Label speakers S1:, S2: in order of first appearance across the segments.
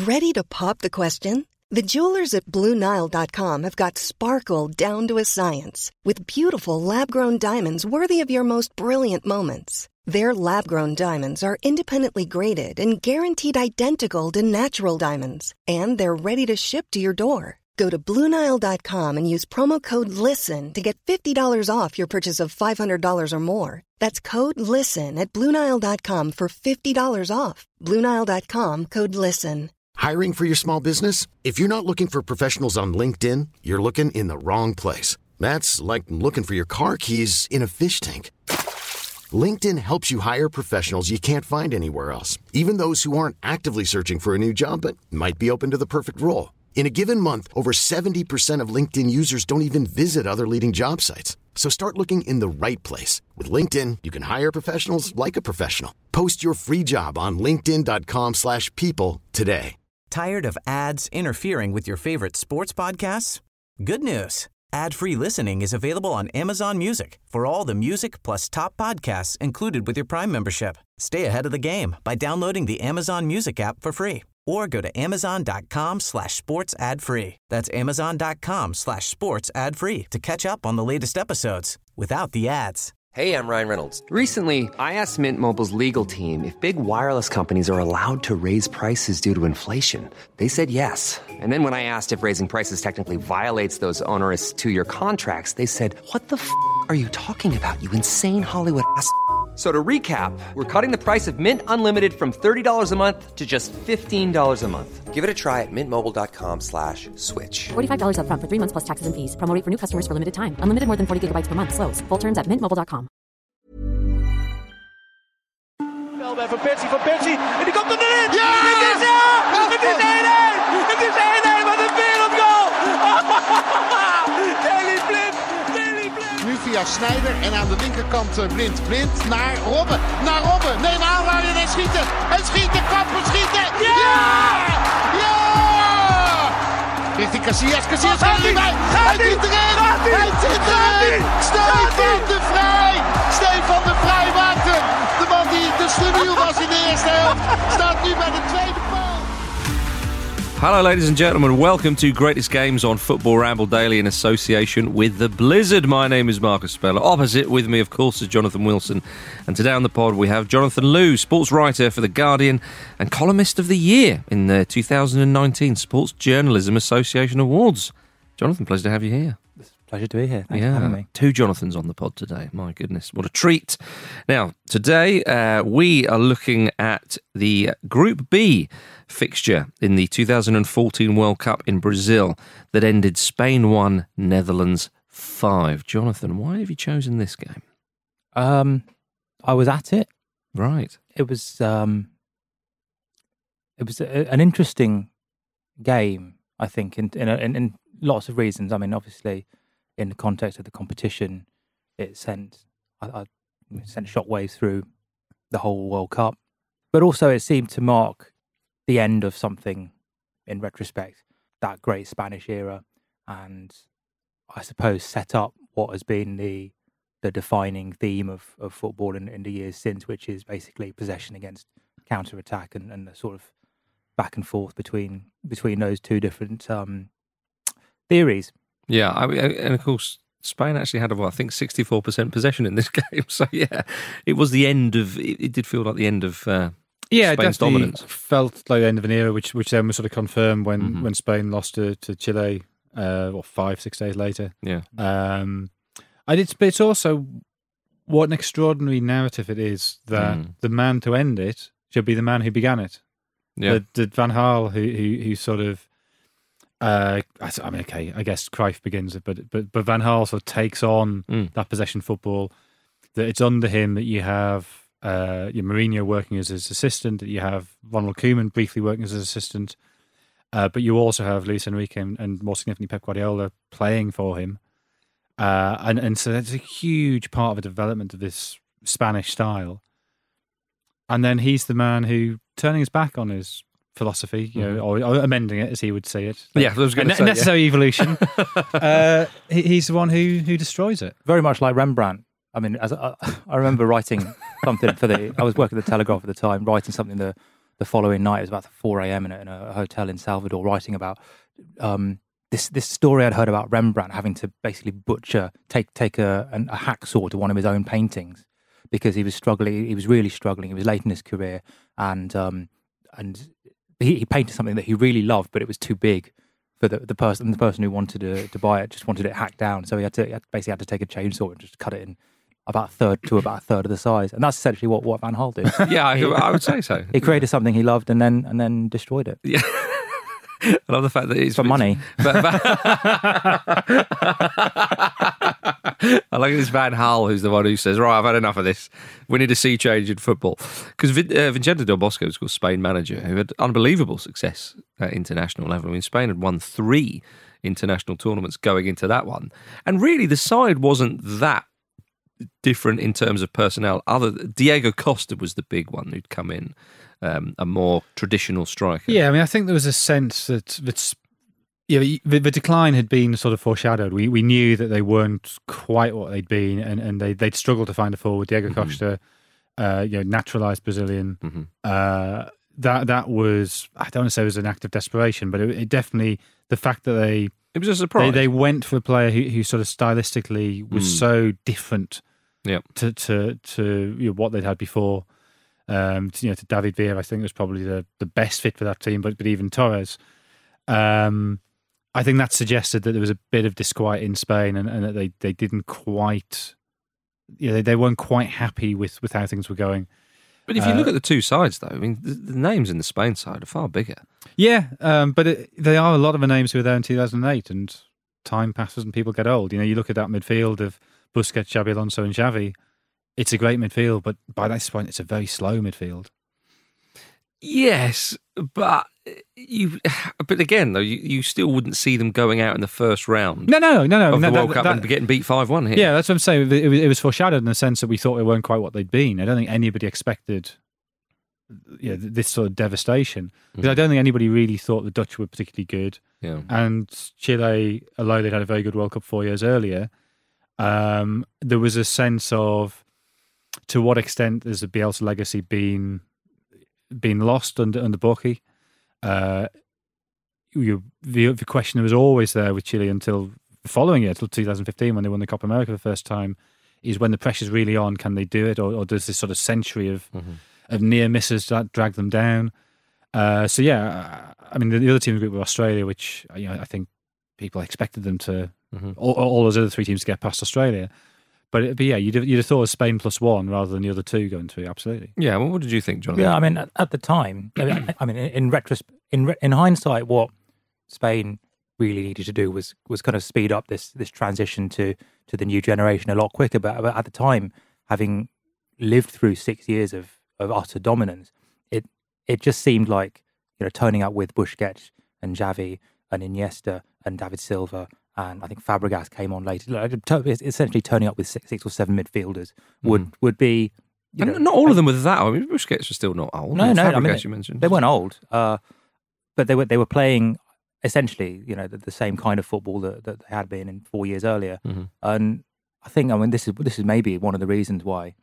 S1: Ready to pop the question? The jewelers at BlueNile.com have got sparkle down to a science with beautiful lab-grown diamonds worthy of your most brilliant moments. Their lab-grown diamonds are independently graded and guaranteed identical to natural diamonds, and they're ready to ship to your door. Go to BlueNile.com and use promo code LISTEN to get $50 off your purchase of $500 or more. That's code LISTEN at BlueNile.com for $50 off. BlueNile.com, code LISTEN.
S2: Hiring for your small business? If you're not looking for professionals on LinkedIn, you're looking in the wrong place. That's like looking for your car keys in a fish tank. LinkedIn helps you hire professionals you can't find anywhere else, even those who aren't actively searching for a new job but might be open to the perfect role. In a given month, over 70% of LinkedIn users don't even visit other leading job sites. So start looking in the right place. With LinkedIn, you can hire professionals like a professional. Post your free job on linkedin.com/people today.
S3: Tired of ads interfering with your favorite sports podcasts? Good news. Ad-free listening is available on Amazon Music for all the music plus top podcasts included with your Prime membership. Stay ahead of the game by downloading the Amazon Music app for free or go to amazon.com/sports ad free. That's amazon.com/sports ad free to catch up on the latest episodes without the ads.
S4: Hey, I'm Ryan Reynolds. Recently, I asked Mint Mobile's legal team if big wireless companies are allowed to raise prices due to inflation. They said yes. And then when I asked if raising prices technically violates those onerous two-year contracts, they said, "What the f*** are you talking about, you insane Hollywood ass?" So to recap, we're cutting the price of Mint Unlimited from $30 a month to just $15 a month. Give it a try at mintmobile.com/switch.
S5: $45 up front for 3 months plus taxes and fees. Promo rate for new customers for limited time. Unlimited more than 40 gigabytes per month. Slows full terms at mintmobile.com.
S6: Van Persie. En die komt erin! Ja! Het is 1-1! Het is 1-1! Wat een wereldgoal! Daley Blind!
S7: Nu via Sneijder en aan de linkerkant Blind naar Robben. Neem aanraden en schieten. En schieten, kappen, schieten. Ja! Ja! Richting Casillas gaat er niet bij. Hij zit erin! Hij zit erin! Stefan de Vrij maakt hem. De man die de slumiel was in de eerste helft staat nu bij de tweede paal.
S8: Hello, ladies and gentlemen. Welcome to Greatest Games on Football Ramble Daily in association with The Blizzard. My name is Marcus Speller. Opposite with me, of course, is Jonathan Wilson. And today on the pod, we have Jonathan Liew, sports writer for The Guardian and columnist of the year in the 2019 Sports Journalism Association Awards. Jonathan, pleasure to have you here.
S9: Pleasure to be here. Thanks for having me.
S8: 2 Jonathans on the pod today. My goodness, what a treat. Now, today we are looking at the Group B fixture in the 2014 World Cup in Brazil that ended Spain 1, Netherlands 5. Jonathan, why have you chosen this game?
S9: I was at it.
S8: Right.
S9: It was an interesting game, I think, in lots of reasons. I mean, obviously, in the context of the competition, it sent shockwaves through the whole World Cup. But also it seemed to mark the end of something in retrospect, that great Spanish era, and I suppose set up what has been the defining theme of football in the years since, which is basically possession against counter-attack and the sort of back and forth between those two different theories.
S8: Yeah, and of course, Spain actually had, I think, 64% possession in this game. So, yeah, it was the end of... It did feel like the end of Spain's dominance.
S10: Felt like the end of an era, which then was sort of confirmed when Spain lost to Chile, 5-6 days later.
S8: Yeah.
S10: It's also what an extraordinary narrative it is that the man to end it should be the man who began it.
S8: Yeah.
S10: That Van Gaal, who sort of... I guess Cruyff begins it, but Van Gaal sort of takes on that possession football. That it's under him that you have Mourinho working as his assistant, that you have Ronald Koeman briefly working as his assistant, but you also have Luis Enrique and more significantly Pep Guardiola playing for him, and so that's a huge part of the development of this Spanish style. And then he's the man who, turning his back on his philosophy, or amending it as he would see it.
S8: Yeah, I was going to say
S10: necessary evolution. He's the one who destroys it.
S9: Very much like Rembrandt. I mean, I remember writing something I was working at the Telegraph at the time, writing something the following night. It was about 4 a.m. in a hotel in Salvador, writing about this story I'd heard about Rembrandt having to basically take a hacksaw to one of his own paintings because he was struggling. He was really struggling. He was late in his career, and he painted something that he really loved, but it was too big for the person who wanted to buy it just wanted it hacked down. So he basically had to take a chainsaw and just cut it in about a third of the size, and that's essentially what Van Gaal did.
S8: Yeah, I would say so.
S9: He created something he loved and then destroyed it.
S8: Yeah. I love the fact that it's
S9: for money.
S8: I like this Van Gaal, who's the one who says, right, I've had enough of this. We need a sea change in football. Because Vicente Del Bosque was called Spain manager, who had unbelievable success at international level. I mean, Spain had won 3 international tournaments going into that one. And really, the side wasn't that different in terms of personnel. Diego Costa was the big one who'd come in, a more traditional striker.
S10: Yeah, I mean, I think there was a sense that the decline had been sort of foreshadowed. We knew that they weren't quite what they'd been, and they'd struggled to find a forward. Diego Costa, naturalised Brazilian.
S8: Mm-hmm.
S10: That was, I don't want to say it was an act of desperation, but it definitely, the fact that
S8: it was a surprise.
S10: They went for a player who sort of stylistically was so different to what they'd had before. To David Villa, I think was probably the best fit for that team, but even Torres. I think that suggested that there was a bit of disquiet in Spain, and that they didn't quite, they weren't quite happy with how things were going.
S8: But if you look at the two sides, though, I mean, the names in the Spain side are far bigger.
S10: Yeah, but they are a lot of the names who were there in 2008, and time passes and people get old. You look at that midfield of Busquets, Xabi Alonso and Xavi. It's a great midfield, but by this point, it's a very slow midfield.
S8: Yes, but again, though, you still wouldn't see them going out in the first round.
S10: No.
S8: Of the World Cup and getting beat 5-1 here.
S10: Yeah, that's what I'm saying. It was foreshadowed in the sense that we thought they weren't quite what they'd been. I don't think anybody expected this sort of devastation. Because I don't think anybody really thought the Dutch were particularly good.
S8: Yeah.
S10: And Chile, although they'd had a very good World Cup 4 years earlier, there was a sense of, to what extent has the Bielsa legacy been lost under Borchi? The question that was always there with Chile until the following year, until 2015, when they won the Copa America for the first time, is when the pressure's really on, can they do it, or does this sort of century of near misses drag them down? I mean, the other team in the group were Australia, which I think people expected them to all those other 3 teams to get past Australia. But yeah, you'd have thought of Spain +1 rather than the other 2 going through. Absolutely.
S8: Yeah. Well, what did you think, Jonathan?
S9: Yeah, I mean, at the time, I mean, in hindsight, what Spain really needed to do was kind of speed up this transition to the new generation a lot quicker. But at the time, having lived through 6 years of utter dominance, it just seemed like turning up with Busquets and Xavi and Iniesta and David Silva. And I think Fabregas came on later. Essentially, turning up with 6 or 7 midfielders would be.
S8: And not all of them were that. I mean, Busquets was still not old.
S9: No.
S8: Fabregas,
S9: I mean,
S8: you mentioned,
S9: they weren't old, but they were playing essentially, the same kind of football that they had been in 4 years earlier. And I think, this is maybe one of the reasons why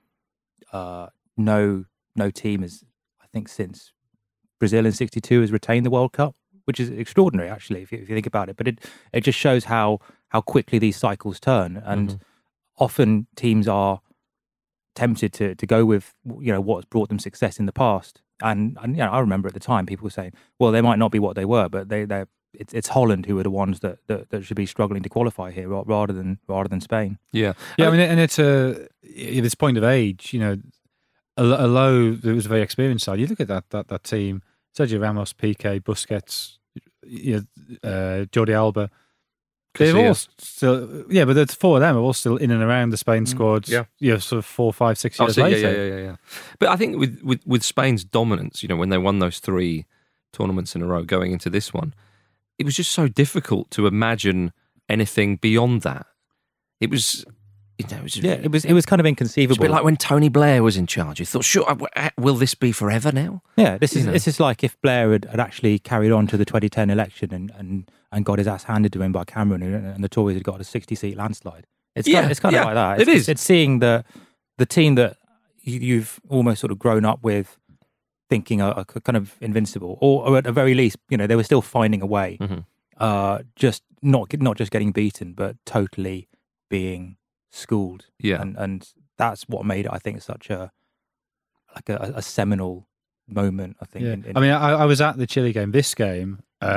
S9: no team has, I think, since Brazil in '62 has retained the World Cup. Which is extraordinary, actually, if you think about it. But it just shows how quickly these cycles turn, and often teams are tempted to go with what's brought them success in the past. And I remember at the time people were saying, well, they might not be what they were, but it's Holland who are the ones that should be struggling to qualify here rather than Spain.
S8: Yeah.
S10: I mean, and it's at this point of age, although it was a very experienced side, you look at that team. Sergio Ramos, Piqué, Busquets, Jordi Alba. They're all still, but the 4 of them are all still in and around the Spain squad. Sort of 4, 5, 6 years later.
S8: Yeah. But I think with Spain's dominance, when they won those 3 tournaments in a row going into this one, it was just so difficult to imagine anything beyond that. It was.
S9: It was kind of inconceivable.
S8: It's a bit like when Tony Blair was in charge. You thought, sure, will this be forever now?
S9: Yeah, this is like if Blair had actually carried on to the 2010 election and got his ass handed to him by Cameron, and the Tories had got a 60-seat landslide. It's kind of like that. It's seeing the team that you've almost sort of grown up with thinking are kind of invincible, or at the very least, they were still finding a way, just not just getting beaten, but totally being schooled.
S8: Yeah,
S9: and that's what made it, I think, such a seminal moment. I think.
S10: Yeah. I was at the Chile game. This game,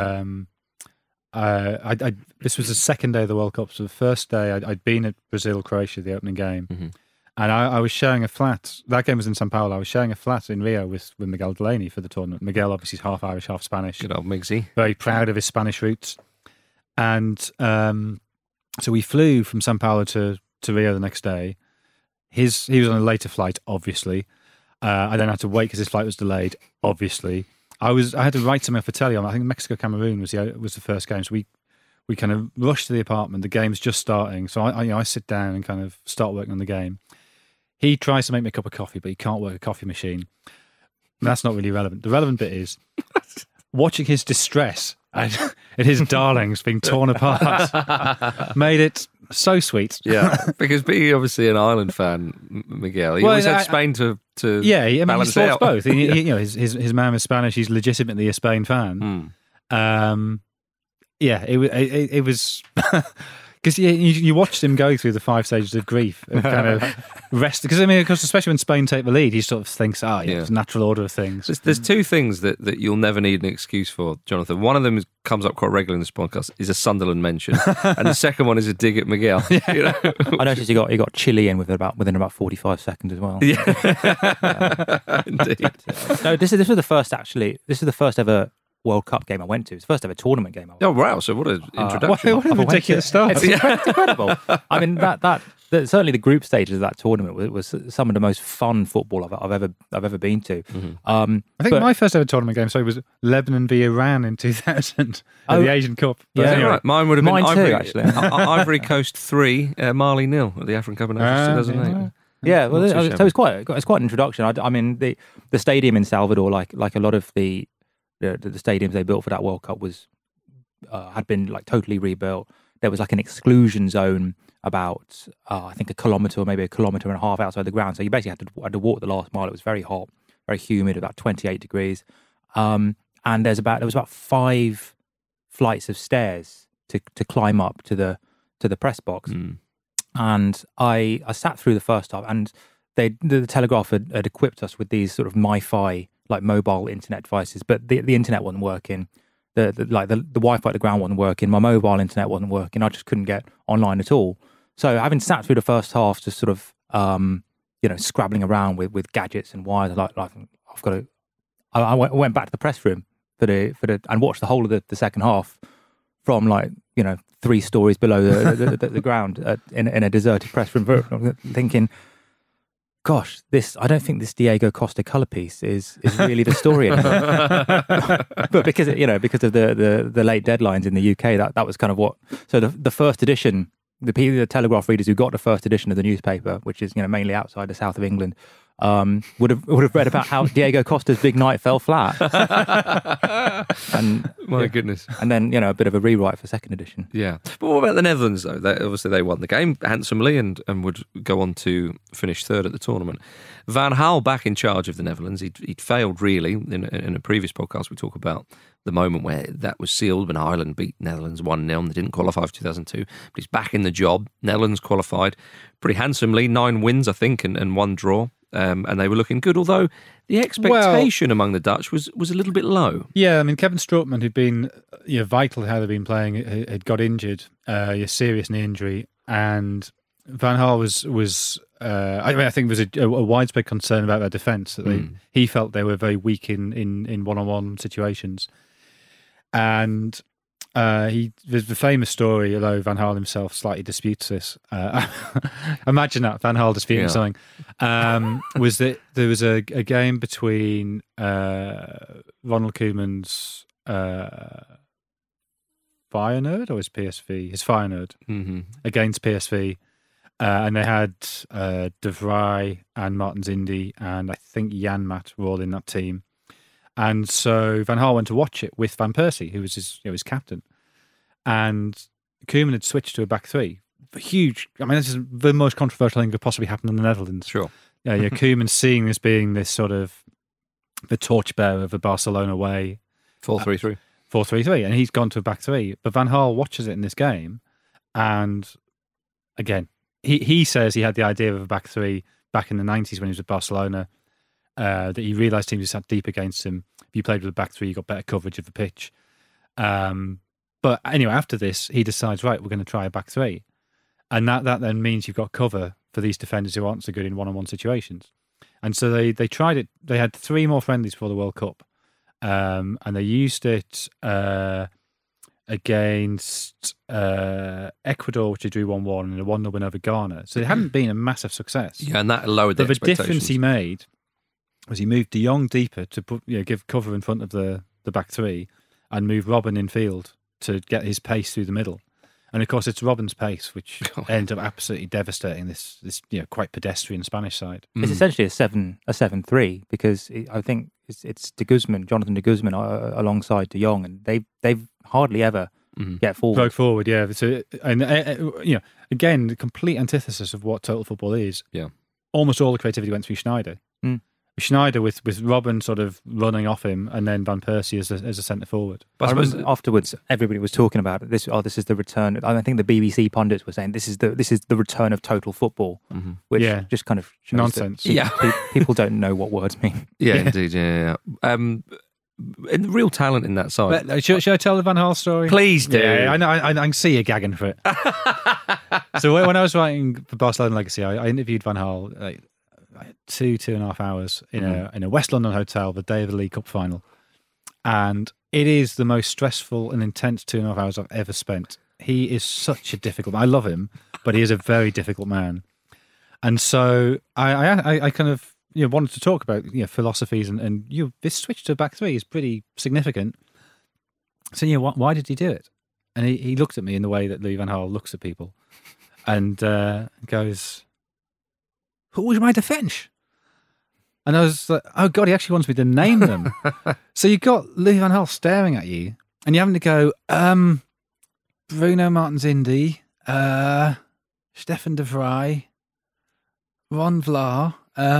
S10: this was the second day of the World Cup. So the first day, I'd been at Brazil, Croatia, the opening game. And I was sharing a flat. That game was in Sao Paulo. I was sharing a flat in Rio with Miguel Delaney for the tournament. Miguel, obviously, is half Irish, half Spanish.
S8: Good old Migsy.
S10: Very proud of his Spanish roots. And so we flew from Sao Paulo to Rio the next day. He was on a later flight, obviously. I then had to wait because his flight was delayed, obviously. I had to write something for telly on. I think Mexico-Cameroon was the first game. So we kind of rushed to the apartment. The game's just starting. So I sit down and kind of start working on the game. He tries to make me a cup of coffee, but he can't work a coffee machine. And that's not really relevant. The relevant bit is watching his distress and his darlings being torn apart made it so sweet.
S8: Yeah, because being obviously an Ireland fan, Miguel, he always had Spain to
S10: he
S8: balance
S10: supports
S8: out.
S10: both. His mum is Spanish. He's legitimately a Spain fan. It was because you watched him go through the 5 stages of grief and kind of rest. Because of course, especially when Spain take the lead, he sort of thinks, it's a natural order of things.
S8: There's two things that you'll never need an excuse for, Jonathan. One of them comes up quite regularly in this podcast, is a Sunderland mention, and the second one is a dig at Miguel.
S9: I noticed he got Chile in within about 45 seconds as well.
S8: Yeah, indeed.
S9: No, this is the first ever World Cup game I went to. It's the first ever tournament game I went to.
S8: Oh, wow. So what an introduction.
S10: What a ridiculous start.
S9: It's incredible. I mean, that certainly the group stages of that tournament was some of the most fun football I've ever been to.
S10: I think my first ever tournament game, was Lebanon v Iran in 2000 at the Asian Cup.
S8: But anyway, right. Mine would have been
S9: Ivory
S8: Coast 3, Mali 0 at the African Cup of Nations 2008.
S9: Yeah, well, so it's quite an introduction. I mean, the stadium in Salvador, like a lot of the stadiums they built for that World Cup had been like totally rebuilt. There was like an exclusion zone about I think a kilometre or maybe a kilometre and a half outside the ground. So you basically had to walk the last mile. It was very hot, very humid, about 28 degrees. And there was about 5 flights of stairs to climb up to the press box. And I sat through the first half, and the Telegraph had equipped us with these sort of MiFi, like mobile internet devices, but the internet wasn't working. The Wi-Fi at the ground wasn't working. My mobile internet wasn't working. I just couldn't get online at all. So having sat through the first half, just sort of scrabbling around with gadgets and wires, I went back to the press room and watched the whole of the second half from 3 stories below the ground in a deserted press room, thinking, gosh, I don't think this Diego Costa colour piece is really the story anymore. But because of the late deadlines in the UK, that was kind of what. So the first edition, the Telegraph readers who got the first edition of the newspaper, which is mainly outside the south of England, would have read about how Diego Costa's big night fell flat. And
S8: my goodness.
S9: And then a bit of a rewrite for second edition.
S8: Yeah. But what about the Netherlands though? Obviously they won the game handsomely and would go on to finish third at the tournament. Van Gaal back in charge of the Netherlands. He'd failed really. In a previous podcast we talk about the moment where that was sealed when Ireland beat Netherlands 1-0. They didn't qualify for 2002, but he's back in the job. Netherlands qualified pretty handsomely, 9 wins I think and 1 draw. And they were looking good, although the expectation among the Dutch was a little bit low.
S10: Yeah, I mean, Kevin Strootman, who'd been vital to how they've been playing, had got injured, a serious knee injury, and Van Gaal was I think there was a widespread concern about their defence. That he felt they were very weak in one-on-one situations. And there's the famous story, although Van Gaal himself slightly disputes this. Imagine that, Van Gaal disputing something. Was that there was a game between Ronald Koeman's Feyenoord or his PSV? His Feyenoord against PSV. And they had De Vrij and Martin Zindi and I think Janmaat were all in that team. And so Van Gaal went to watch it with Van Persie, who was his captain. And Koeman had switched to a back 3. Huge. I mean, this is the most controversial thing that could possibly happen in the Netherlands.
S8: Sure.
S10: Koeman seeing this being this sort of the torchbearer of the Barcelona way.
S8: 4-3-3.
S10: 4-3-3, and he's gone to a back three. But Van Gaal watches it in this game, and again, he says he had the idea of a back three back in the 90s when he was at Barcelona, that he realised teams just sat deep against him. If you played with a back three, you got better coverage of the pitch. But anyway, after this, he decides, right, we're going to try a back three. And that then means you've got cover for these defenders who aren't so good in one-on-one situations. And so they tried it. They had 3 more friendlies for the World Cup. And they used it against Ecuador, which they drew 1-1, and a 1-0 win over Ghana. So it hadn't been a massive success.
S8: Yeah, and that lowered the expectations.
S10: But the difference he made was he moved De Jong deeper to give cover in front of the back three, and move Robben in field to get his pace through the middle. And of course, it's Robben's pace which ended up absolutely devastating this quite pedestrian Spanish side.
S9: It's essentially a 7-3 because I think it's Jonathan de Guzman alongside De Jong, and they've hardly ever get forward.
S10: Broke forward, yeah. So, and again, the complete antithesis of what total football is.
S8: Yeah,
S10: almost all the creativity went through Schneider. Schneider with Robben sort of running off him, and then Van Persie as a centre forward.
S9: But I remember afterwards, everybody was talking about it. This is the return. I think the BBC pundits were saying this is the return of total football, which just kind of shows
S10: nonsense.
S9: People don't know what words mean.
S8: Yeah, indeed. Yeah. And real talent in that side.
S10: But, should I tell the Van Gaal story?
S8: Please do.
S10: Yeah, I know. I can see you gagging for it. So when I was writing for Barcelona Legacy, I interviewed Van Gaal. Like, 2.5 hours in a West London hotel the day of the League Cup final, and it is the most stressful and intense 2.5 hours I've ever spent. He is such a difficult man. I love him, but he is a very difficult man. And so I kind of wanted to talk about philosophies and this switch to a back three is pretty significant. So why did he do it? And he looked at me in the way that Louis van Gaal looks at people, and goes, "Who was my defence?" And I was like, oh God, he actually wants me to name them. So you've got Louis van Gaal staring at you, and you're having to go, Bruno Martins Indy, Stefan de Vrij, Ron Vlaar,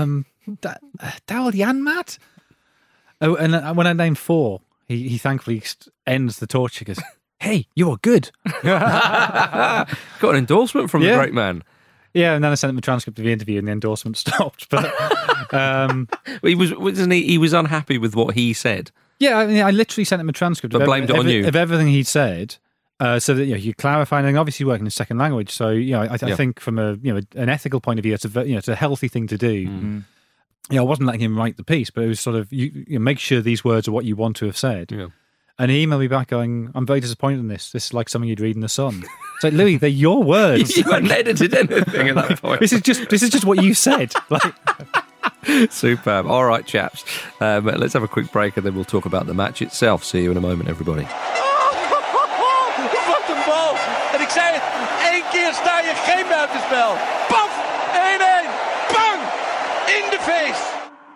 S10: Daryl Janmaat. Oh, and when I named 4, he thankfully ends the torture because, hey, you're good.
S8: Got an endorsement from the great man.
S10: Yeah, and then I sent him a transcript of the interview, and the endorsement stopped. But
S8: he was unhappy with what he said.
S10: Yeah, I mean, I literally sent him a transcript,
S8: but blamed it on you
S10: of everything he'd said, so that you clarify. And obviously, working in a second language, so I think from an ethical point of view, it's a healthy thing to do. Mm-hmm. I wasn't letting him write the piece, but it was sort of you make sure these words are what you want to have said.
S8: Yeah.
S10: And he emailed me back going, "I'm very disappointed in this. This is like something you'd read in The Sun." It's like, Louis, they're your words.
S8: You hadn't edited anything at that point.
S10: This is just what you said.
S8: Superb. All right, chaps. Let's have a quick break and then we'll talk about the match itself. See you in a moment, everybody.
S6: Wat een bal. En ik zei het, 1 keer sta je geen buitenspel. Paf, 1-1. Bang, in de face.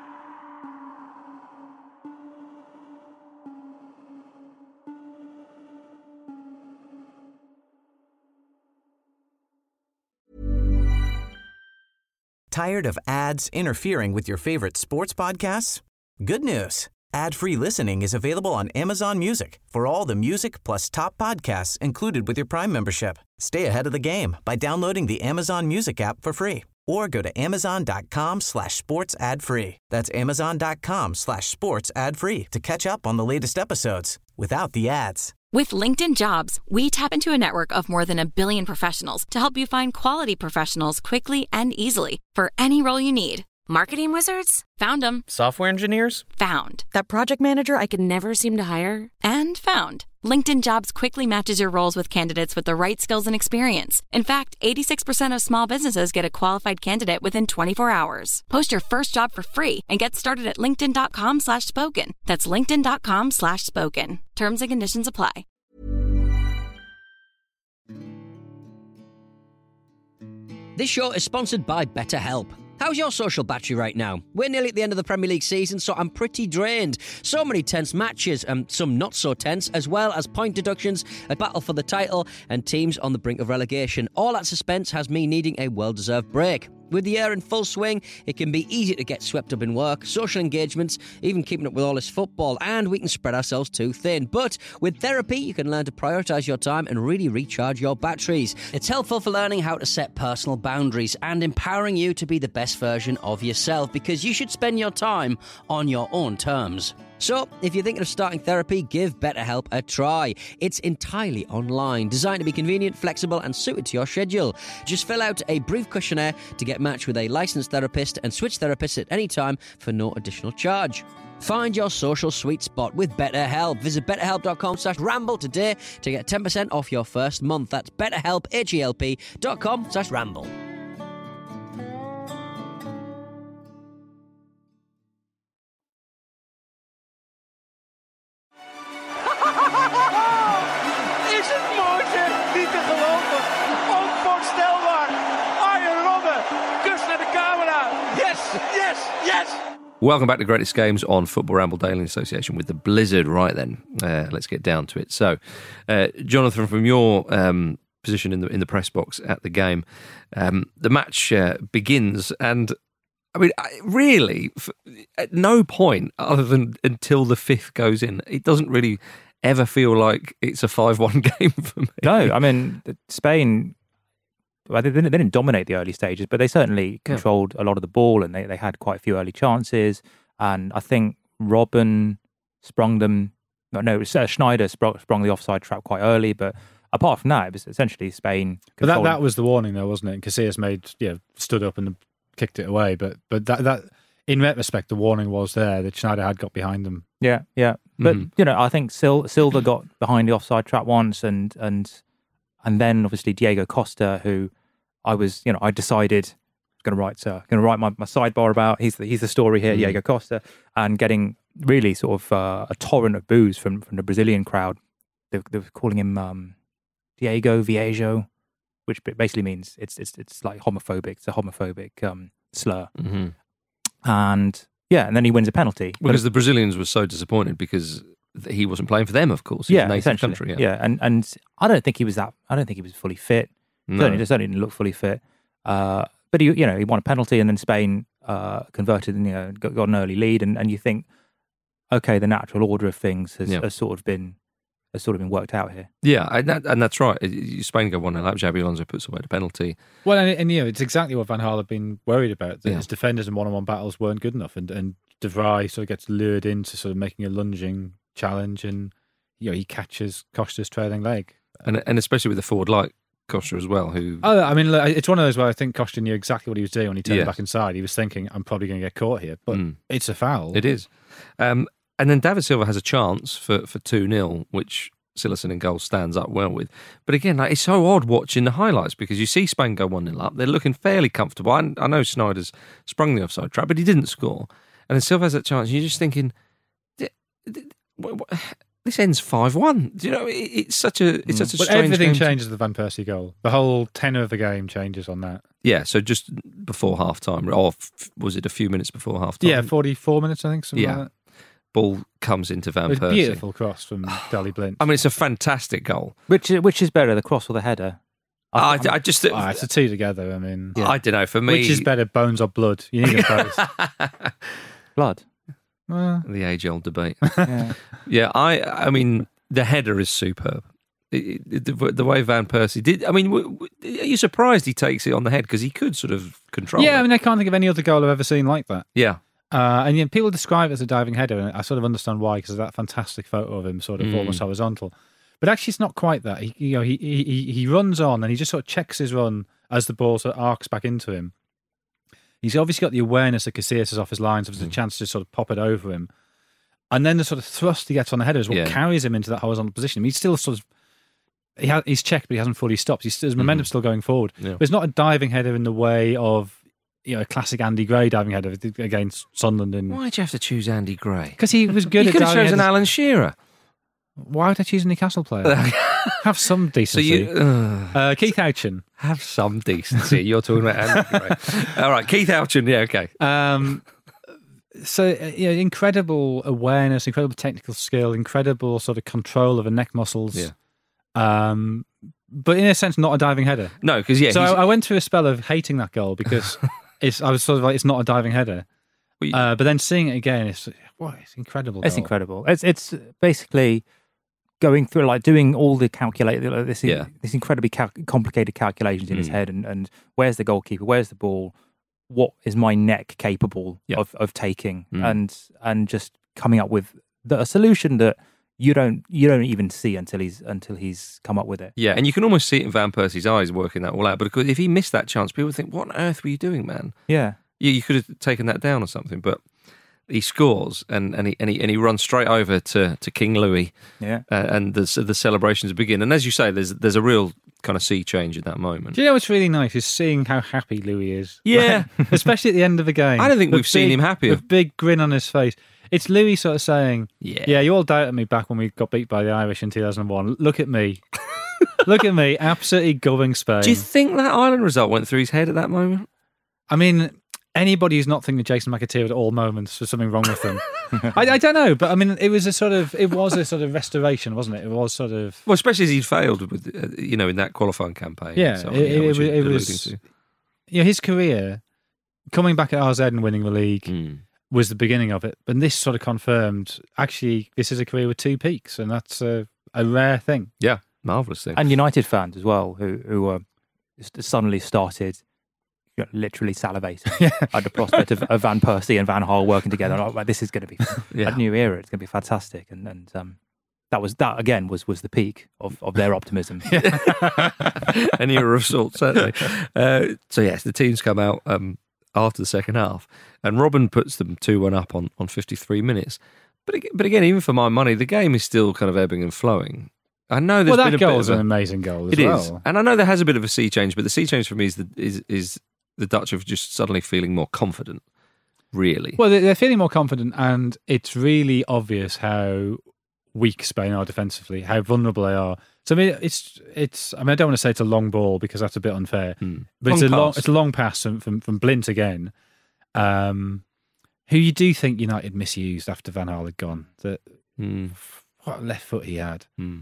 S3: Tired of ads interfering with your favorite sports podcasts? Good news. Ad-free listening is available on Amazon Music for all the music plus top podcasts included with your Prime membership. Stay ahead of the game by downloading the Amazon Music app for free or go to amazon.com/sports ad free. That's amazon.com/sports ad free to catch up on the latest episodes without the ads.
S11: With LinkedIn Jobs, we tap into a network of more than 1 billion professionals to help you find quality professionals quickly and easily for any role you need. Marketing wizards? Found them.
S12: Software engineers?
S11: Found. That project manager I could never seem to hire? And found. LinkedIn Jobs quickly matches your roles with candidates with the right skills and experience. In fact, 86% of small businesses get a qualified candidate within 24 hours. Post your first job for free and get started at linkedin.com/spoken. That's linkedin.com/spoken. Terms and conditions apply.
S13: This show is sponsored by BetterHelp. How's your social battery right now? We're nearly at the end of the Premier League season, so I'm pretty drained. So many tense matches, and some not so tense, as well as point deductions, a battle for the title, and teams on the brink of relegation. All that suspense has me needing a well-deserved break. With the year in full swing, it can be easy to get swept up in work, social engagements, even keeping up with all this football, and we can spread ourselves too thin. But with therapy, you can learn to prioritise your time and really recharge your batteries. It's helpful for learning how to set personal boundaries and empowering you to be the best version of yourself, because you should spend your time on your own terms. So, if you're thinking of starting therapy, give BetterHelp a try. It's entirely online, designed to be convenient, flexible, and suited to your schedule. Just fill out a brief questionnaire to get matched with a licensed therapist and switch therapists at any time for no additional charge. Find your social sweet spot with BetterHelp. Visit betterhelp.com/ramble today to get 10% off your first month. That's betterhelp, HELP.com/ramble.
S6: Is het mooi, niet te geloven. Onvoorstelbaar. Arjen Robben, kus naar de camera. Yes, yes, yes.
S8: Welcome back to Greatest Games on Football Ramble Daily in association with the Blizzard. Right then, let's get down to it. So, Jonathan, from your position in the press box at the game, the match begins, and I mean, really, at no point other than until the fifth goes in, it doesn't really ever feel like it's a 5-1 game for me.
S9: No, I mean, Spain, well, they didn't dominate the early stages, but they certainly controlled a lot of the ball, and they had quite a few early chances. And I think Robben sprung them. No, Schneider sprung the offside trap quite early, but apart from that, it was essentially Spain.
S10: But that was the warning, though, wasn't it? And Casillas stood up and kicked it away. But that in retrospect, the warning was there that Schneider had got behind them.
S9: Yeah. But I think Silva got behind the offside trap once, and then obviously Diego Costa, who I decided going to write my sidebar about. He's the story here, Diego Costa, and getting really sort of a torrent of boos from the Brazilian crowd. They were calling him Diego Viejo, which basically means it's like homophobic. It's a homophobic slur.
S8: Mm-hmm.
S9: And then he wins a penalty
S8: because the Brazilians were so disappointed because he wasn't playing for them. Of course, he's a native country.
S9: And I don't think he was fully fit.
S8: No.
S9: Certainly didn't look fully fit. But he won a penalty, and then Spain converted and got an early lead, and you think, okay, the natural order of things has sort of been worked out here.
S8: Yeah, and that's right. Spain go 1-0 up. Xabi Alonso puts away the penalty. Well,
S10: and it's exactly what Van Gaal had been worried about. That his defenders in one-on-one battles weren't good enough, and De Vrij sort of gets lured into sort of making a lunging challenge, and he catches Costa's trailing leg,
S8: and especially with the forward like Costa as well.
S10: It's one of those where I think Costa knew exactly what he was doing when he turned back inside. He was thinking, I'm probably going to get caught here, but it's a foul.
S8: It is. And then David Silva has a chance for 2-0, which Cillessen in goal stands up well with. But again, it's so odd watching the highlights because you see Spain go 1-0 up. They're looking fairly comfortable. I know Sneijder's sprung the offside trap, but he didn't score. And then Silva has that chance. And you're just thinking, this ends 5-1. Do you know, it's such a strange
S10: everything
S8: game.
S10: Changes the Van Persie goal. The whole tenor of the game changes on that.
S8: Yeah, so just before half-time, or was it a few minutes before half-time?
S10: Yeah, 44 minutes, I think, something like that.
S8: Ball comes into Van Persie.
S10: Beautiful cross from Daley Blind.
S8: I mean, it's a fantastic goal.
S9: Which is better, the cross or the header?
S8: I just...
S10: it's the two together, I mean...
S8: Yeah. I don't know, for me...
S10: Which is better, bones or blood? You need them both.
S9: Blood.
S8: The age-old debate. Yeah, I mean, the header is superb. The way Van Persie did... I mean, are you surprised he takes it on the head? Because he could sort of control it.
S10: I mean, I can't think of any other goal I've ever seen like that.
S8: Yeah.
S10: And people describe it as a diving header, and I sort of understand why, because of that fantastic photo of him sort of almost horizontal. But actually, it's not quite that. He runs on, and he just sort of checks his run as the ball sort of arcs back into him. He's obviously got the awareness that Casillas is off his line, so there's a chance to sort of pop it over him. And then the sort of thrust he gets on the header is what carries him into that horizontal position. I mean, he's still sort of... he's checked, but he hasn't fully stopped. His momentum's still going forward. Yeah. But it's not a diving header in the way of... a classic Andy Gray diving header against Sunderland.
S8: Why'd you have to choose Andy Gray?
S10: Because he was good at diving headers. You
S8: could have chosen Alan Shearer.
S10: Why would I choose a Newcastle player? Have some decency. Keith Houchen.
S8: Have some decency. You're talking about Andy Gray. All right, Keith Houchen. Yeah, okay.
S10: Incredible awareness, incredible technical skill, incredible sort of control of the neck muscles.
S8: Yeah.
S10: but in a sense, not a diving header.
S8: No, because
S10: So I went through a spell of hating that goal because I was sort of like, it's not a diving header. But then seeing it again, it's incredible.
S9: It's incredible. It's basically going through, like, doing all the this incredibly complicated calculations in his head, and where's the goalkeeper, where's the ball, what is my neck capable of taking, and just coming up with a solution that you don't even see until he's come up with it.
S8: Yeah, and you can almost see it in Van Persie's eyes working that all out. But because if he missed that chance, people would think, "What on earth were you doing, man?"
S9: Yeah,
S8: you could have taken that down or something. But he scores and he runs straight over to King Louis.
S9: Yeah,
S8: and the celebrations begin. And as you say, there's a real kind of sea change in that moment.
S10: Do you know what's really nice is seeing how happy Louis is?
S8: Yeah,
S10: especially at the end of the game.
S8: I don't think we've seen him happier.
S10: With a big grin on his face. It's Louis sort of saying, "Yeah, you all doubted me back when we got beat by the Irish in 2001. Look at me." Look at me, absolutely going Spain.
S8: Do you think that Ireland result went through his head at that moment?
S10: I mean, anybody who's not thinking of Jason McAteer at all moments, there's something wrong with them. I don't know, but I mean, it was a sort of restoration, wasn't it? It was sort of...
S8: Well, especially as he'd failed with, in that qualifying campaign.
S10: Yeah,
S8: so,
S10: it was... his career, coming back at RZ and winning the league, was the beginning of it. But this sort of confirmed, actually, this is a career with two peaks, and that's a rare thing.
S8: Yeah, marvellous thing.
S9: And United fans as well, who suddenly started literally salivating at the prospect of Van Persie and Van Gaal working together. Like, this is going to be a new era. It's going to be fantastic. And that again was the peak of their optimism.
S8: An era of sorts, certainly. So yes, the teams come out after the second half, and Robben puts them 2-1 up on 53 minutes. But again, even for my money, the game is still kind of ebbing and flowing. I know there's been a
S10: goal
S8: bit
S10: is
S8: of
S10: an amazing goal.
S8: It is, and I know there has a bit of a sea change, but the sea change for me is the Dutch are just suddenly feeling more confident. Really,
S10: well, they're feeling more confident, and it's really obvious how weak Spain are defensively, how vulnerable they are. So I mean, it's. I mean, I don't want to say it's a long ball because that's a bit unfair, but it's a long pass from Blint again, who you do think United misused after Van Gaal had gone. What a left foot he had.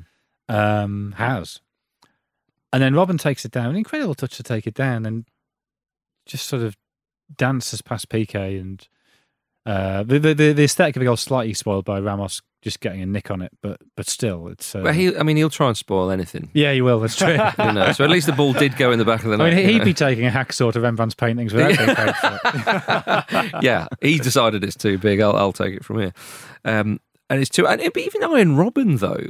S10: Has. And then Robben takes it down. An incredible touch to take it down and just sort of dances past Piqué. And the aesthetic of the goal slightly spoiled by Ramos just getting a nick on it, but still, it's...
S8: Well, he'll try and spoil anything.
S10: Yeah, he will, that's true.
S8: So at least the ball did go in the back of the net.
S10: I mean, he'd be taking a hacksaw to Rembrandt's paintings without being paid for it.
S8: Yeah, he's decided it's too big. I'll take it from here. And it's too... And even Arjen Robben, though,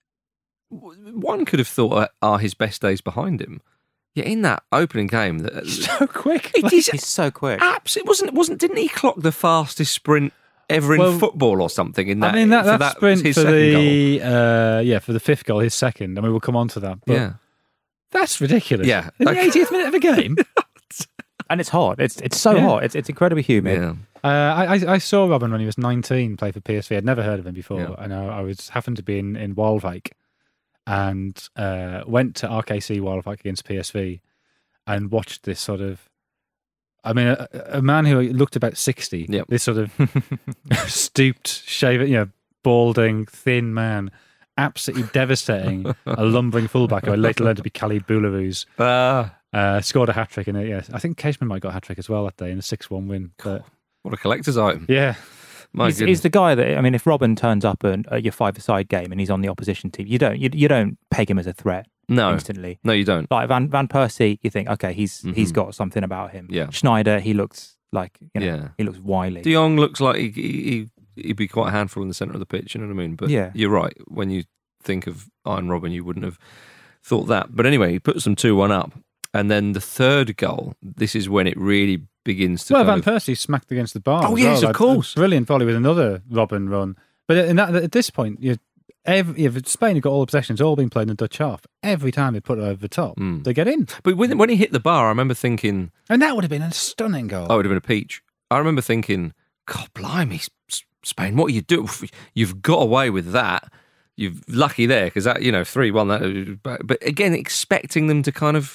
S8: one could have thought are his best days behind him. Yeah, in that opening game,
S10: so quick.
S9: He's so quick.
S8: Absolutely, it wasn't. Didn't he clock the fastest sprint ever in football or something? In that,
S10: I mean, that sprint
S8: his
S10: for
S8: second
S10: goal. For the fifth goal, his second. I mean, we'll come on to that. But that's ridiculous.
S8: Yeah,
S10: in the 80th minute of a game,
S9: and it's hot. It's so hot. It's incredibly humid.
S8: Yeah.
S10: I saw Robben when he was 19 play for PSV. I'd never heard of him before, and I happened to be in Waalwijk. And went to RKC Waalwijk against PSV and watched this sort of... I mean, a man who looked about 60, this sort of stooped, shaven, balding, thin man, absolutely devastating a lumbering fullback who I later learned to be Khalid Boularus. Scored a hat-trick in it, yes. I think Cageman might have got a hat-trick as well that day in a 6-1 win. But...
S8: What a collector's item.
S10: Yeah.
S9: He's the guy that, I mean, if Robben turns up at your five-a-side game and he's on the opposition team, you don't peg him as a threat instantly.
S8: No, you don't.
S9: Like Van Persie, you think, okay, he's got something about him.
S8: Yeah.
S9: Schneider, he looks like, he looks wily.
S8: De Jong looks like he'd be quite a handful in the centre of the pitch, you know what I mean? But you're right. When you think of Arjen Robben, you wouldn't have thought that. But anyway, he puts them 2-1 up. And then the third goal, this is when it really begins to...
S10: Well, Van Persie smacked against the bar.
S8: Oh, yes, of course.
S10: A brilliant volley with another Robben run. But at this point, Spain have got all the possessions, all being played in the Dutch half. Every time they put it over the top, they get in.
S8: But when he hit the bar, I remember thinking...
S10: And that would have been a stunning goal.
S8: Oh, it would have been a peach. I remember thinking, God, blimey, Spain, what are you doing? You've got away with that. You're lucky there, because that, 3-1, that... But again, expecting them to kind of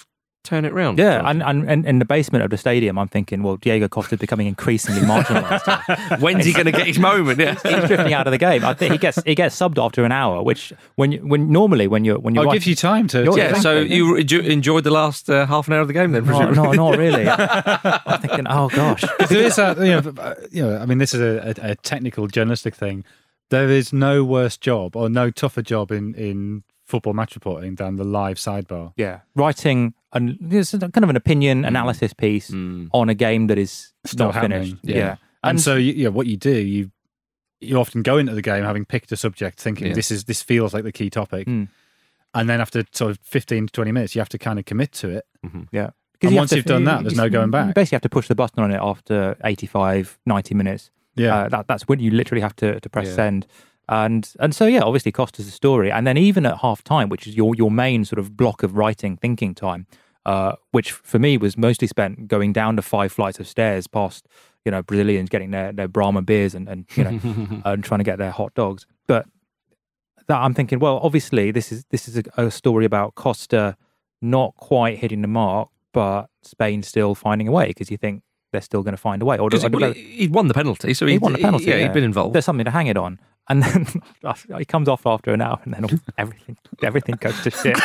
S8: turn it round.
S9: Yeah, and in the basement of the stadium, I'm thinking, well, Diego Costa's becoming increasingly marginalised.
S8: When's he going to get his moment? Yeah.
S9: He's drifting out of the game. I think he gets subbed after an hour, which when normally when you're
S10: it gives you time to.
S8: Yeah. So you enjoyed the last half an hour of the game then?
S9: No, not really. I'm thinking, oh gosh,
S10: there is I mean, this is a technical journalistic thing. There is no worse job or no tougher job in football match reporting than the live sidebar.
S9: Yeah, writing there's kind of an opinion analysis piece on a game that is
S10: still
S9: not finished. Yeah.
S10: And so what you do, you often go into the game having picked a subject, thinking this feels like the key topic, and then after sort of 15 to 20 minutes, you have to kind of commit to it.
S9: Yeah.
S10: And once you've done that, there's no going back.
S9: You basically have to push the button on it after 85, 90 minutes.
S10: Yeah.
S9: That's when you literally have to press send. And so, obviously Costa's a story. And then even at half time, which is your main sort of block of writing, thinking time, which for me was mostly spent going down the 5 flights of stairs past, Brazilians getting their Brahma beers and and trying to get their hot dogs. But that I'm thinking, well, obviously this is a story about Costa not quite hitting the mark, but Spain still finding a way, because you think they're still going to find a way. Or
S8: he'd won the penalty, so he
S9: won the penalty.
S8: He'd been involved.
S9: There's something to hang it on. And then he comes off after an hour, and then everything goes to shit.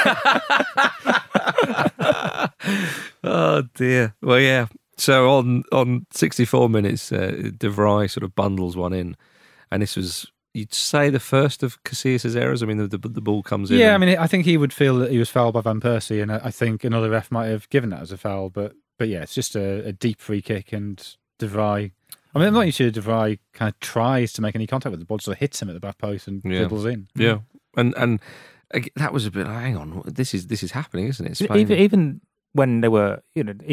S8: Oh dear. Well, yeah. So on 64 minutes, De Vrij sort of bundles one in, and this was, you'd say, the first of Casillas' errors. I mean, the ball comes in.
S10: Yeah, I mean, I think he would feel that he was fouled by Van Persie, and I think another ref might have given that as a foul. But yeah, it's just a deep free kick, and De Vrij. I mean, I'm not sure De Vrij kind of tries to make any contact with the ball, so hits him at the back post and dribbles in.
S8: Yeah, and that was a bit. Hang on, this is happening, isn't it? Spain.
S9: Even when they were,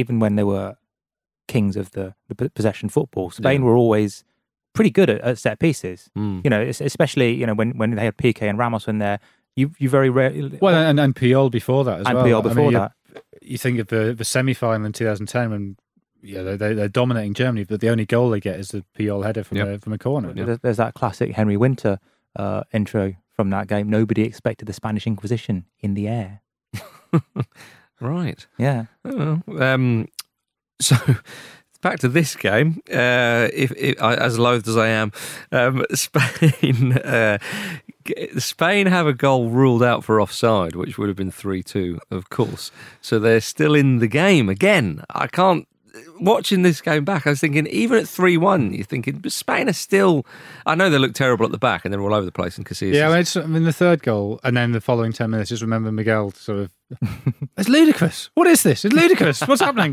S9: kings of the possession football, Spain were always pretty good at set pieces. Especially when they had Piqué and Ramos in there. You very rarely.
S10: Well, and Puyol before that as well.
S9: And Puyol before that.
S10: You think of the semi-final in 2010 when. Yeah, they're dominating Germany, but the only goal they get is the Puyol header from a corner.
S9: Yep. There's that classic Henry Winter intro from that game. Nobody expected the Spanish Inquisition in the air.
S8: Right.
S9: Yeah.
S8: So back to this game. If as loath as I am, Spain have a goal ruled out for offside, which would have been 3-2, of course. So they're still in the game again. I can't. Watching this game back, I was thinking, even at 3-1, you're thinking, but Spain are still. I know they look terrible at the back and they're all over the place in Casillas.
S10: Yeah, I mean, the third goal and then the following 10 minutes, just remember Miguel sort of, it's ludicrous. What is this? It's ludicrous. What's happening?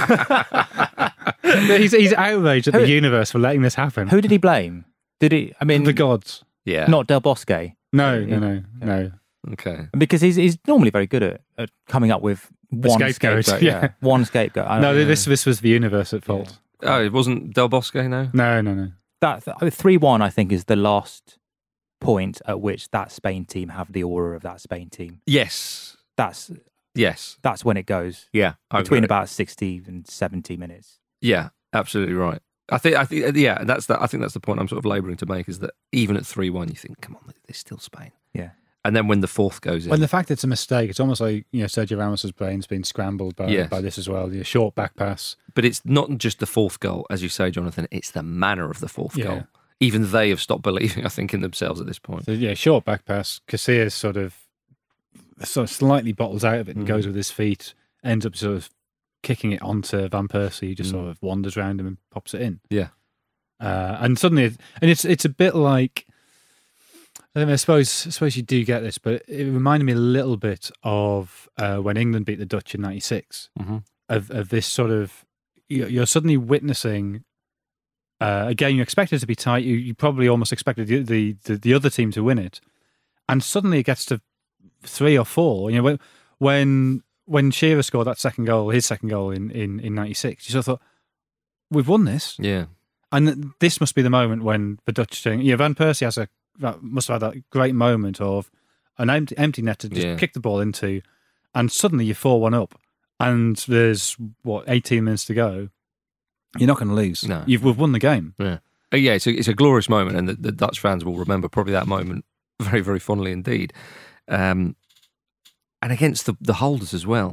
S10: He's outraged at the universe for letting this happen.
S9: Who did he blame? Did he? I mean,
S10: the gods.
S8: Yeah,
S9: not Del Bosque.
S10: No.
S8: Okay,
S9: because he's normally very good at coming up with one scapegoat. Yeah, one scapegoat.
S10: This was the universe at fault.
S8: Yeah. Oh, it wasn't Del Bosque, no?
S10: No.
S9: That 3-1, I think, is the last point at which that Spain team have the aura of that Spain team.
S8: Yes.
S9: That's when it goes.
S8: Yeah.
S9: Between about 60 and 70 minutes.
S8: Yeah, absolutely right. I think that's I think that's the point I'm sort of labouring to make, is that even at 3-1, you think, come on, they're still Spain.
S9: Yeah.
S8: And then when the fourth goes in,
S10: when the fact it's a mistake, it's almost like Sergio Ramos's brain's been scrambled by this as well. The short back pass,
S8: but it's not just the fourth goal, as you say, Jonathan. It's the manner of the fourth goal. Even they have stopped believing, I think, in themselves at this point.
S10: So, short back pass. Casillas sort of slightly bottles out of it and goes with his feet. Ends up sort of kicking it onto Van Persie, who just sort of wanders around him and pops it in.
S8: Yeah,
S10: and suddenly, it's a bit like. I suppose you do get this, but it reminded me a little bit of when England beat the Dutch in '96. Of this sort of, you're suddenly witnessing a game you expected to be tight. You probably almost expected the other team to win it, and suddenly it gets to 3 or 4. When Shearer scored his second goal in '96, you sort of thought, we've won this.
S8: Yeah,
S10: and this must be the moment when the Dutch thing. Van Persie must have had that great moment of an empty net to just kick the ball into, and suddenly you're 4-1 up, and there's 18 minutes to go. You're not going to lose.
S8: No,
S10: we've won the game.
S8: Yeah, it's a glorious moment, and the Dutch fans will remember probably that moment very, very fondly indeed. And against the holders as well,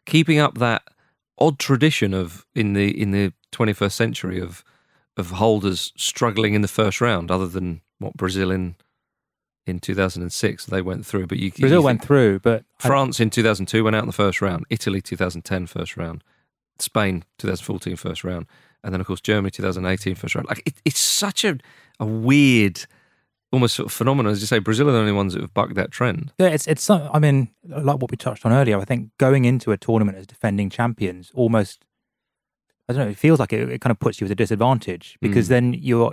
S8: keeping up that odd tradition of in the 21st century of holders struggling in the first round, other than what Brazil in 2006 they went through. But
S9: Brazil went through, but
S8: France in 2002 went out in the first round. Italy 2010 first round. Spain 2014 first round, and then of course Germany 2018 first round. Like it's such a weird, almost sort of phenomenon. As you say, Brazil are the only ones that have bucked that trend.
S9: Yeah, it's. I mean, like what we touched on earlier. I think going into a tournament as defending champions, almost, I don't know. It feels like it kind of puts you at a disadvantage because then you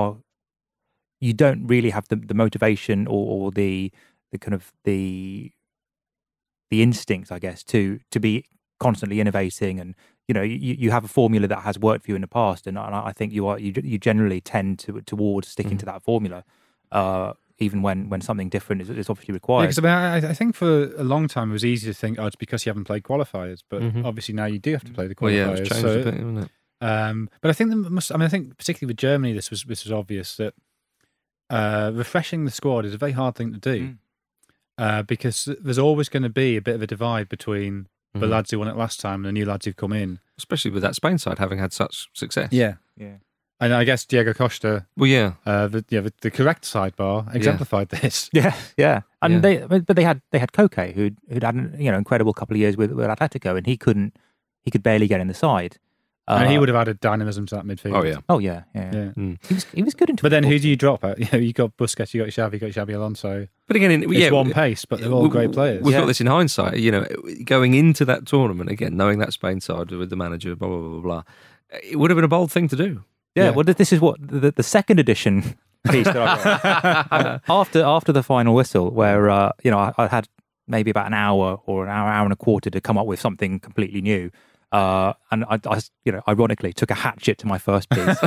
S9: don't really have the motivation or the kind of the instincts, I guess, to be constantly innovating, and you have a formula that has worked for you in the past, and I think you generally tend towards sticking to that formula, even when something different is obviously required.
S10: Because I think for a long time it was easy to think, it's because you haven't played qualifiers, but obviously now you do have to play the qualifiers.
S8: Well, yeah, it's changed a bit, isn't it?
S10: But I think I think particularly with Germany, this was obvious that refreshing the squad is a very hard thing to do, because there's always going to be a bit of a divide between the lads who won it last time and the new lads who've come in.
S8: Especially with that Spain side having had such success.
S10: Yeah. And I guess Diego Costa, the correct sidebar exemplified this.
S9: Yeah. And they had Koke who'd had an incredible couple of years with Atletico, and he could barely get in the side.
S10: And he would have added dynamism to that midfield.
S9: Oh yeah. He was good into.
S10: But then who do you drop out? You got Busquets, you got Xavi Alonso.
S8: But again,
S10: it's one pace, but they're all great players.
S8: We've got this in hindsight. Going into that tournament again, knowing that Spain side with the manager, blah blah blah blah, it would have been a bold thing to do.
S9: Yeah. Well, this is what the second edition piece that I got after the final whistle, where I had maybe about an hour or an hour and a quarter to come up with something completely new. And I ironically took a hatchet to my first piece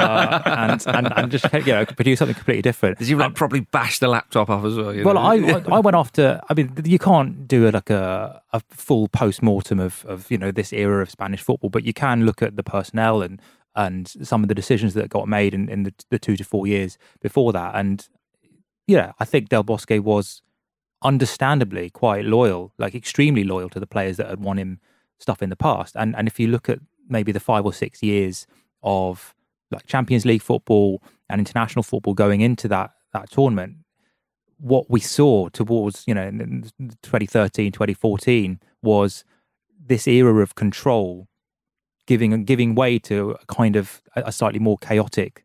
S9: and just produce something completely different.
S8: Did you properly bash the laptop up as well?
S9: I went after. I mean, you can't do a full post-mortem of this era of Spanish football, but you can look at the personnel and some of the decisions that got made in the 2 to 4 years before that. And I think Del Bosque was understandably quite loyal, like extremely loyal to the players that had won him stuff in the past. And if you look at maybe the 5 or 6 years of like Champions League football and international football going into that tournament, what we saw towards in 2013, 2014 was this era of control giving way to a kind of a slightly more chaotic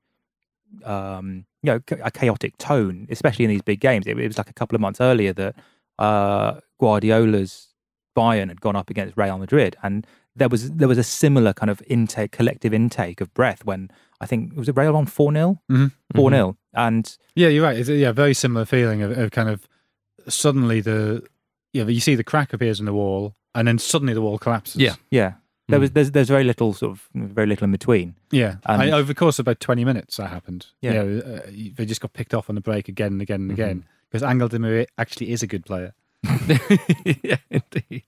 S9: a chaotic tone, especially in these big games. It was like a couple of months earlier that Guardiola's Bayern had gone up against Real Madrid, and there was a similar kind of collective intake of breath when I think was it Real on 4-0, 4-0, and
S10: you're right. It's a very similar feeling of kind of suddenly you see the crack appears in the wall, and then suddenly the wall collapses.
S9: Yeah. There's very little in between.
S10: Yeah, over the course of about 20 minutes that happened. Yeah, they just got picked off on the break again and again and again because Angel Di Maria actually is a good player.
S8: Yeah, indeed.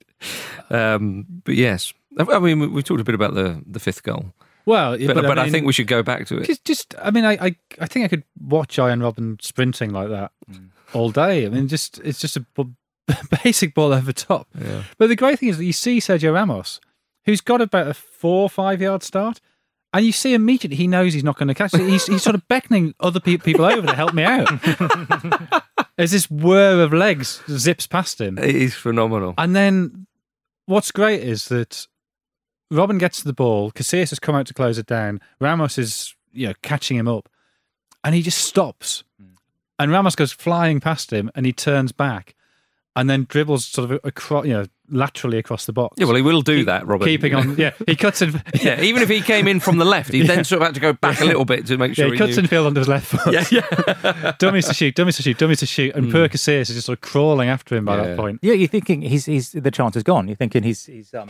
S8: But yes, I mean, we talked a bit about the fifth goal.
S10: Well,
S8: but I think we should go back to it.
S10: I think I could watch Arjen Robben sprinting like that all day. I mean, it's just a basic ball over the top.
S8: Yeah.
S10: But the great thing is that you see Sergio Ramos, who's got about a 4 or 5 yard start, and you see immediately he knows he's not going to catch it. He's sort of beckoning other people over to help me out. There's this whir of legs that zips past him.
S8: It is phenomenal.
S10: And then what's great is that Robben gets to the ball, Casillas has come out to close it down, Ramos is catching him up, and he just stops. And Ramos goes flying past him, and he turns back, and then dribbles sort of across, laterally across the box.
S8: Yeah, well, he will do that, Robert.
S10: Keeping on, he cuts in.
S8: Yeah, even if he came in from the left, he then sort of had to go back a little bit to make sure
S10: he cuts in field onto his left foot.
S8: Yeah.
S10: Dummies to shoot, and poor Casillas is just sort of crawling after him by that point.
S9: Yeah, you're thinking he's the chance is gone. You're thinking he's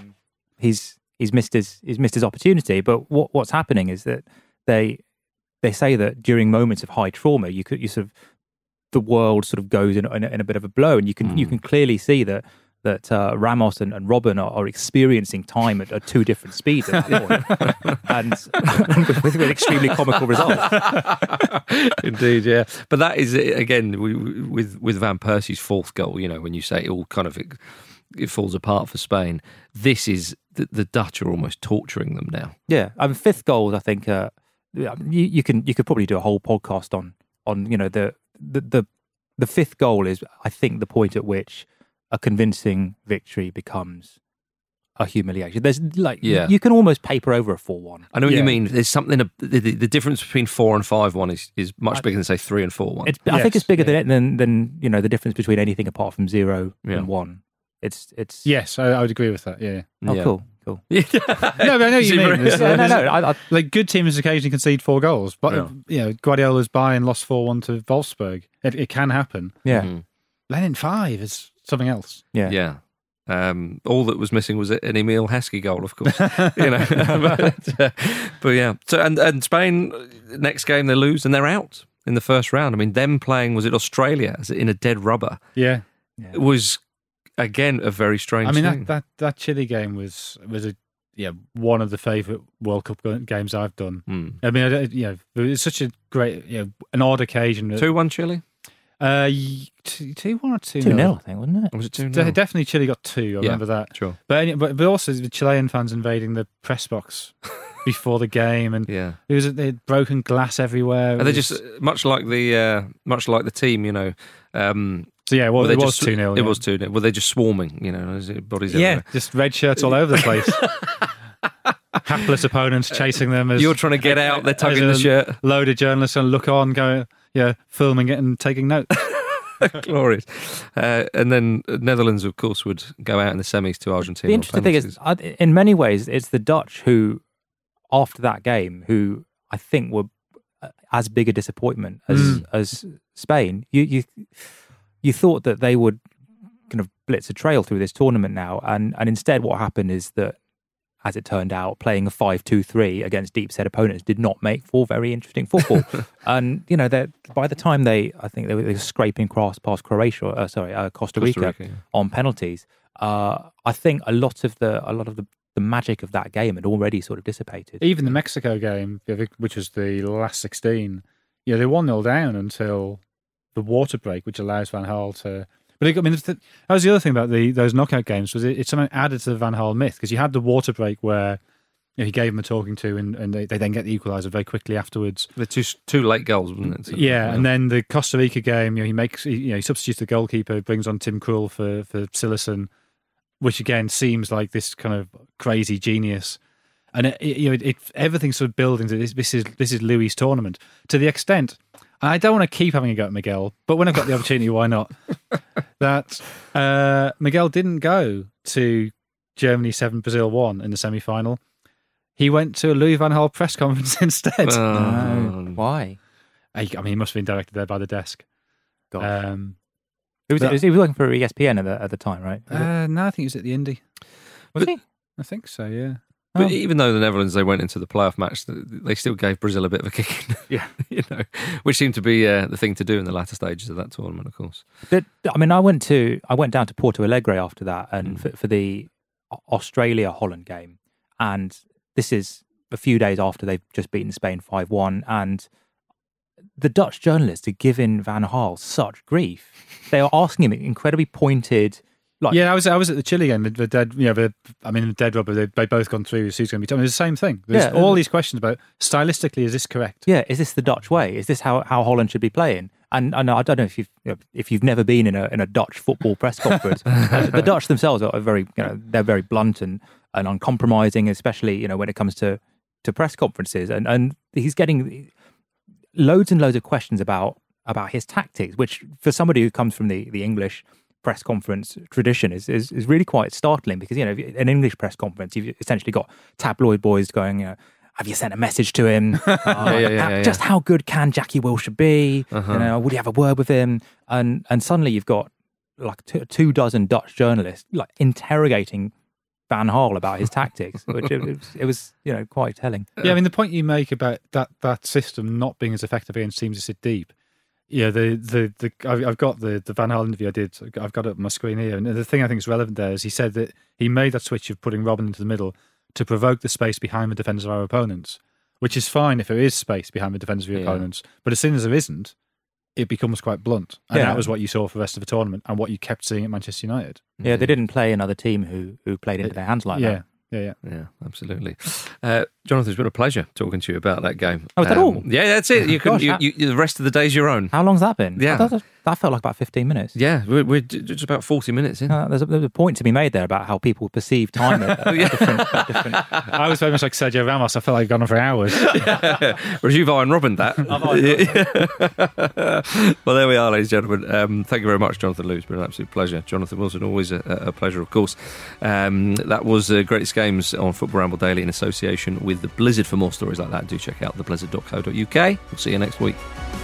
S9: missed his opportunity. But what's happening is that they say that during moments of high trauma, the world sort of goes in a bit of a blow, and you can clearly see that Ramos and Robben are experiencing time at two different speeds at the point, and with extremely comical results.
S8: Indeed, yeah. But that is again with Van Persie's fourth goal. When you say it all kind of it falls apart for Spain. This is the Dutch are almost torturing them now.
S9: Yeah, I mean, fifth goals. I think you could probably do a whole podcast on the fifth goal is, I think, the point at which a convincing victory becomes a humiliation. There's you can almost paper over a 4-1.
S8: I know what you mean. There's something. The difference between 4 and 5-1 is much bigger than, say, 3 and 4-1.
S9: I think it's bigger than the difference between anything apart from 0 and 1. It's
S10: yes, I would agree with that. Yeah.
S9: Oh, cool.
S10: No, but I know what you mean. Like, good teams occasionally concede 4 goals, but Guardiola's Bayern lost 4-1 to Wolfsburg. It can happen.
S9: Yeah.
S10: Mm-hmm. Then 5 is something else.
S8: Yeah. All that was missing was an Emil Heskey goal, of course. but yeah. So and Spain, next game they lose and they're out in the first round. I mean, them playing, was it Australia in a dead rubber?
S10: Yeah.
S8: It was, again, a very strange thing.
S10: I mean, that Chile game was one of the favourite World Cup games I've done. I mean, it was such a great, an odd occasion.
S8: 2-1 Chile?
S10: 2-1 or 2-0?
S9: 2-0, I think, wasn't it?
S8: Or was it 2-0?
S10: Definitely Chile got 2, I remember that.
S8: Sure.
S10: But also the Chilean fans invading the press box before the game, and they had broken glass everywhere.
S8: And they just, much like the team,
S10: so yeah, well, it was 2-0.
S8: It was 2-0. Were they just swarming, bodies everywhere?
S10: Just red shirts all over the place. Hapless opponents chasing them. As
S8: you're trying to get out, they're tugging the shirt.
S10: Load of journalists and look on, going, filming it and taking notes.
S8: Glorious. And then Netherlands, of course, would go out in the semis to Argentina.
S9: The interesting thing is, in many ways, it's the Dutch who, after that game, who I think were as big a disappointment as Spain. You thought that they would kind of blitz a trail through this tournament now, and instead what happened is that, as it turned out, playing a 5-2-3 against deep-set opponents did not make for very interesting football. And by the time I think they were scraping past Costa Rica on penalties. I think a lot of the magic of that game had already sort of dissipated.
S10: Even the Mexico game, which was the last 16, they 1-0 down until the water break, which allows Van Gaal to. But that was the other thing about those knockout games, was it somehow added to the Van Gaal myth, because you had the water break where he gave them a talking to, and they then get the equaliser very quickly afterwards.
S8: The two late goals, wasn't it?
S10: And then the Costa Rica game, he substitutes the goalkeeper, brings on Tim Krul for Silerson, which again seems like this kind of crazy genius. And everything's sort of building to this is Louis' tournament, to the extent. I don't want to keep having a go at Miguel, but when I've got the opportunity, why not? That Miguel didn't go to Germany 7, Brazil 1 in the semi-final. He went to a Louis van Gaal press conference instead.
S9: Why?
S10: I mean, he must have been directed there by the desk.
S9: Gosh. He was working for ESPN at the time, right?
S10: No, I think he was at the Indy.
S9: Was he?
S10: I think so, yeah.
S8: But even though the Netherlands, they went into the playoff match, they still gave Brazil a bit of a kick. Which seemed to be the thing to do in the latter stages of that tournament, of course.
S9: But I mean, I went down to Porto Alegre after that, and for the Australia-Holland game, and this is a few days after they've just beaten Spain 5-1, and the Dutch journalists are giving Van Gaal such grief. They are asking him incredibly pointed.
S10: I was at the Chile game. The dead rubber. They both gone through. Who's going to be? I mean, it's the same thing. There's all these questions about stylistically. Is this correct?
S9: Yeah. Is this the Dutch way? Is this how Holland should be playing? And I don't know if you've never been in a Dutch football press conference. The Dutch themselves are very they're very blunt and uncompromising, especially when it comes to press conferences. And he's getting loads and loads of questions about his tactics, which for somebody who comes from the English press conference tradition is really quite startling, because an English press conference, you've essentially got tabloid boys going, have you sent a message to him? Just how good can Jackie Wilshere be? Would you have a word with him? And suddenly you've got like 24 Dutch journalists interrogating Van Gaal about his tactics, which it was quite telling.
S10: Yeah, I mean, the point you make about that system not being as effective against teams that sit deep. Yeah, I've got the Van Gaal interview I did. I've got it up on my screen here, and the thing I think is relevant there is he said that he made that switch of putting Robben into the middle to provoke the space behind the defenders of our opponents, which is fine if there is space behind the defenders of your opponents. But as soon as there isn't, it becomes quite blunt. And that was what you saw for the rest of the tournament and what you kept seeing at Manchester United.
S9: Yeah, they didn't play another team who played into their hands like that.
S10: Yeah,
S8: absolutely. Jonathan, it's been a pleasure talking to you about that game.
S9: Oh, is that all?
S8: Yeah, that's it. The rest of the day's your own.
S9: How long's that been?
S8: Yeah.
S9: That felt like about 15 minutes.
S8: Yeah, we're just about 40 minutes in.
S9: There's a point to be made there about how people perceive time at different...
S10: I was very much like Sergio Ramos. I felt like I'd gone on for hours.
S8: Whereas you've Iron Robin that. Well, there we are, ladies and gentlemen. Thank you very much, Jonathan Liew. It's been an absolute pleasure. Jonathan Wilson, always a pleasure, of course. That was Greatest Games on Football Ramble Daily in association with The Blizzard. For more stories like that, do check out theblizzard.co.uk. We'll see you next week.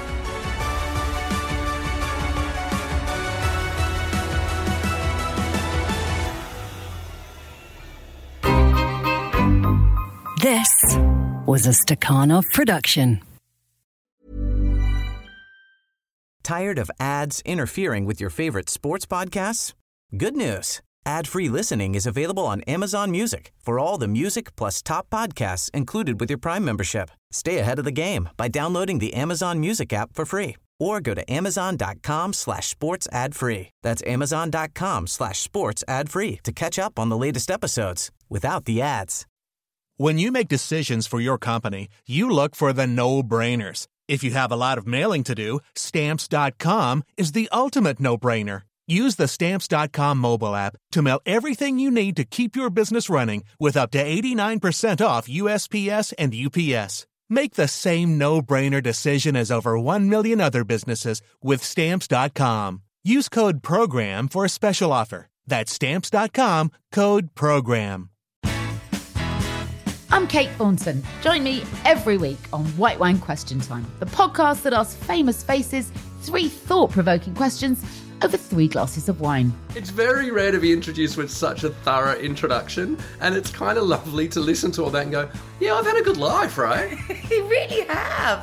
S12: This was a Stakhanov production.
S3: Tired of ads interfering with your favorite sports podcasts? Good news. Ad-free listening is available on Amazon Music for all the music plus top podcasts included with your Prime membership. Stay ahead of the game by downloading the Amazon Music app for free or go to amazon.com/sports ad free. That's amazon.com/sports ad free to catch up on the latest episodes without the ads.
S14: When you make decisions for your company, you look for the no-brainers. If you have a lot of mailing to do, Stamps.com is the ultimate no-brainer. Use the Stamps.com mobile app to mail everything you need to keep your business running with up to 89% off USPS and UPS. Make the same no-brainer decision as over 1 million other businesses with Stamps.com. Use code PROGRAM for a special offer. That's Stamps.com, code PROGRAM.
S15: I'm Kate Thornton. Join me every week on White Wine Question Time, the podcast that asks famous faces 3 thought-provoking questions over 3 glasses of wine.
S16: It's very rare to be introduced with such a thorough introduction, and it's kind of lovely to listen to all that and go, yeah, I've had a good life, right?
S15: You really have.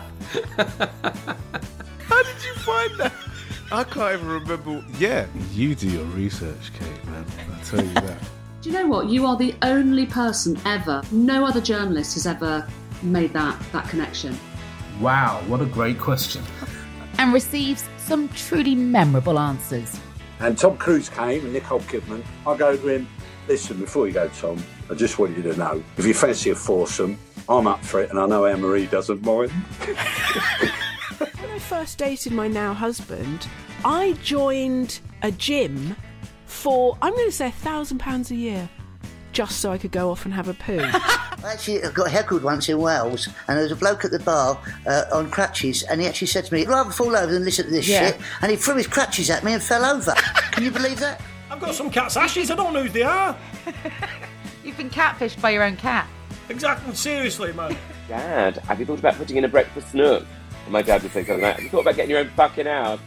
S17: How did you find that? I can't even remember. Yeah, you do your research, Kate, man. I tell you that.
S18: Do you know what? You are the only person ever, no other journalist has ever made that connection.
S19: Wow, what a great question.
S15: And receives some truly memorable answers.
S20: And Tom Cruise came and Nicole Kidman. I go to him, listen, before you go, Tom, I just want you to know, if you fancy a foursome, I'm up for it and I know Anne-Marie doesn't mind.
S21: When I first dated my now husband, I joined a gym for, I'm going to say £1,000 a year, just so I could go off and have a poo.
S22: Actually, I got heckled once in Wales, and there was a bloke at the bar on crutches, and he actually said to me, I'd rather fall over than listen to this shit, and he threw his crutches at me and fell over. Can you believe that?
S23: I've got some cat's ashes, I don't know who they are.
S15: You've been catfished by your own cat.
S23: Exactly, seriously, man.
S24: Dad, have you thought about putting in a breakfast nook? And my dad would say something like, have you thought about getting your own fucking house?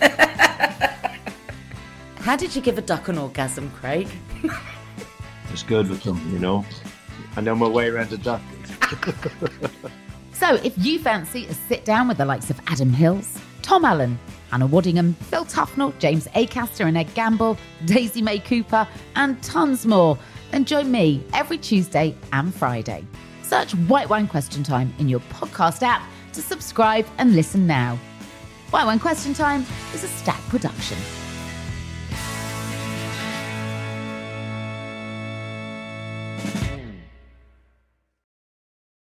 S25: How did you give a duck an orgasm, Craig?
S19: It's good with them, you know. I know my way around a duck.
S15: So if you fancy a sit down with the likes of Adam Hills, Tom Allen, Hannah Waddingham, Phil Tufnell, James Acaster and Ed Gamble, Daisy May Cooper, and tons more, then join me every Tuesday and Friday. Search White Wine Question Time in your podcast app to subscribe and listen now. White Wine Question Time is a Stack production.